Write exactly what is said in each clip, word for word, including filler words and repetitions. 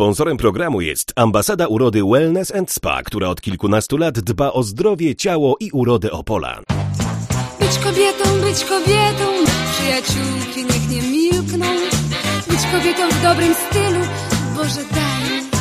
Sponsorem programu jest Ambasada Urody Wellness and Spa, która od kilkunastu lat dba o zdrowie, ciało i urodę Opola. Być kobietą, być kobietą, przyjaciółki niech nie milkną. Być kobietą w dobrym stylu, Boże daj mi.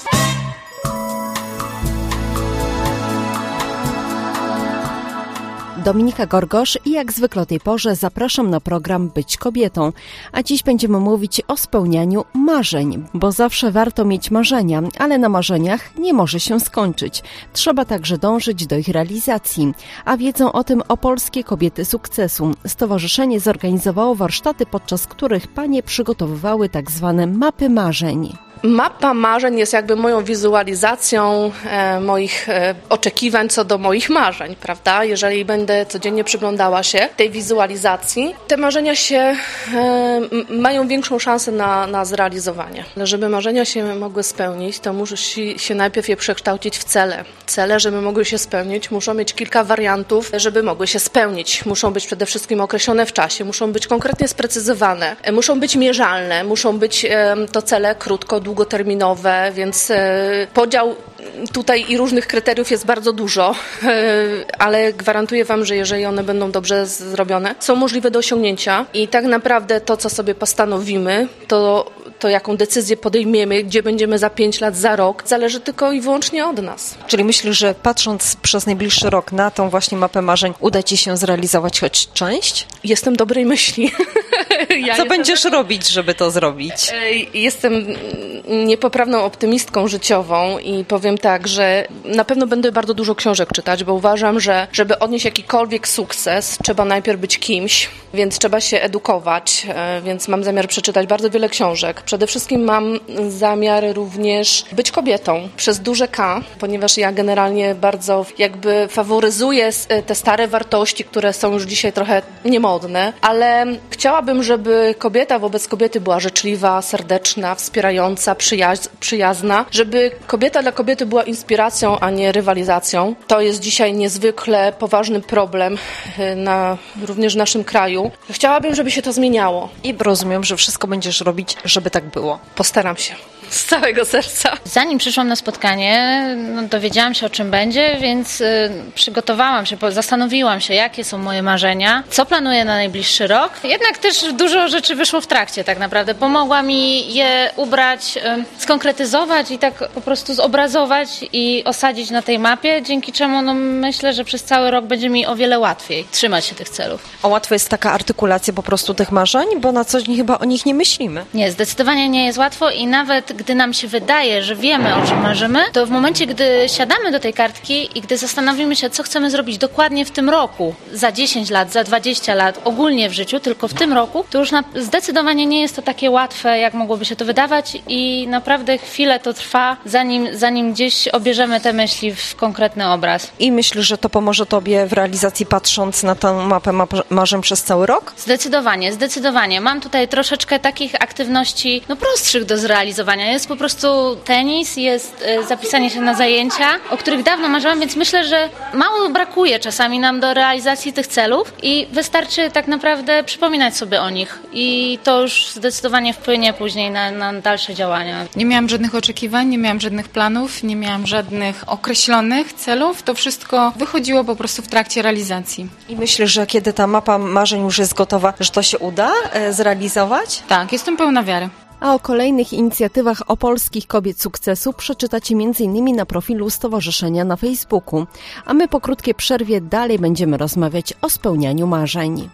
Dominika Gorgosz i jak zwykle o tej porze zapraszam na program Być kobietą. A dziś będziemy mówić o spełnianiu marzeń, bo zawsze warto mieć marzenia, ale na marzeniach nie może się skończyć. Trzeba także dążyć do ich realizacji. A wiedzą o tym Opolskie Kobiety Sukcesu. Stowarzyszenie zorganizowało warsztaty, podczas których panie przygotowywały tak zwane mapy marzeń. Mapa marzeń jest jakby moją wizualizacją e, moich e, oczekiwań co do moich marzeń, prawda? Jeżeli będę codziennie przyglądała się tej wizualizacji, te marzenia się e, mają większą szansę na, na zrealizowanie. Ale żeby marzenia się mogły spełnić, to musi się najpierw je przekształcić w cele. Cele, żeby mogły się spełnić, muszą mieć kilka wariantów, żeby mogły się spełnić. Muszą być przede wszystkim określone w czasie, muszą być konkretnie sprecyzowane, e, muszą być mierzalne, muszą być e, to cele krótko, długoterminowe, więc podział tutaj i różnych kryteriów jest bardzo dużo, ale gwarantuję Wam, że jeżeli one będą dobrze zrobione, są możliwe do osiągnięcia i tak naprawdę to, co sobie postanowimy, to, to jaką decyzję podejmiemy, gdzie będziemy za pięć lat, za rok, zależy tylko i wyłącznie od nas. Czyli myślisz, że patrząc przez najbliższy rok na tą właśnie mapę marzeń, uda Ci się zrealizować choć część? Jestem dobrej myśli. Ja Co będziesz tak... robić, żeby to zrobić? Jestem niepoprawną optymistką życiową i powiem tak, że na pewno będę bardzo dużo książek czytać, bo uważam, że żeby odnieść jakikolwiek sukces, trzeba najpierw być kimś, więc trzeba się edukować, więc mam zamiar przeczytać bardzo wiele książek. Przede wszystkim mam zamiar również być kobietą przez duże K, ponieważ ja generalnie bardzo jakby faworyzuję te stare wartości, które są już dzisiaj trochę niemodne, ale chciałabym, żeby kobieta wobec kobiety była życzliwa, serdeczna, wspierająca, przyjaz- przyjazna, żeby kobieta dla kobiety była inspiracją, a nie rywalizacją. To jest dzisiaj niezwykle poważny problem na, również w naszym kraju. Chciałabym, żeby się to zmieniało. I rozumiem, że wszystko będziesz robić, żeby tak było. Postaram się. Z całego serca. Zanim przyszłam na spotkanie, no, dowiedziałam się, o czym będzie, więc y, przygotowałam się, zastanowiłam się, jakie są moje marzenia, co planuję na najbliższy rok. Jednak też dużo rzeczy wyszło w trakcie tak naprawdę. Pomogła mi je ubrać, y, skonkretyzować i tak po prostu zobrazować i osadzić na tej mapie, dzięki czemu no, myślę, że przez cały rok będzie mi o wiele łatwiej trzymać się tych celów. A łatwo jest taka artykulacja po prostu tych marzeń, bo na co dzień chyba o nich nie myślimy. Nie, zdecydowanie nie jest łatwo i nawet gdy nam się wydaje, że wiemy, o czym marzymy, to w momencie, gdy siadamy do tej kartki i gdy zastanowimy się, co chcemy zrobić dokładnie w tym roku, za dziesięć lat, za dwadzieścia lat, ogólnie w życiu, tylko w tym roku, to już na, zdecydowanie nie jest to takie łatwe, jak mogłoby się to wydawać i naprawdę chwilę to trwa, zanim, zanim gdzieś obierzemy te myśli w konkretny obraz. I myślisz, że to pomoże Tobie w realizacji, patrząc na tę mapę map- marzeń przez cały rok? Zdecydowanie, zdecydowanie. Mam tutaj troszeczkę takich aktywności, no prostszych do zrealizowania. Jest po prostu tenis, jest y, zapisanie się na zajęcia, o których dawno marzyłam, więc myślę, że mało brakuje czasami nam do realizacji tych celów i wystarczy tak naprawdę przypominać sobie o nich i to już zdecydowanie wpłynie później na, na dalsze działania. Nie miałam żadnych oczekiwań, nie miałam żadnych planów, nie miałam żadnych określonych celów, to wszystko wychodziło po prostu w trakcie realizacji. I myślisz, że kiedy ta mapa marzeń już jest gotowa, że to się uda e, zrealizować? Tak, jestem pełna wiary. A o kolejnych inicjatywach Opolskich Kobiet Sukcesu przeczytacie między innymi na profilu stowarzyszenia na Facebooku. A my po krótkiej przerwie dalej będziemy rozmawiać o spełnianiu marzeń.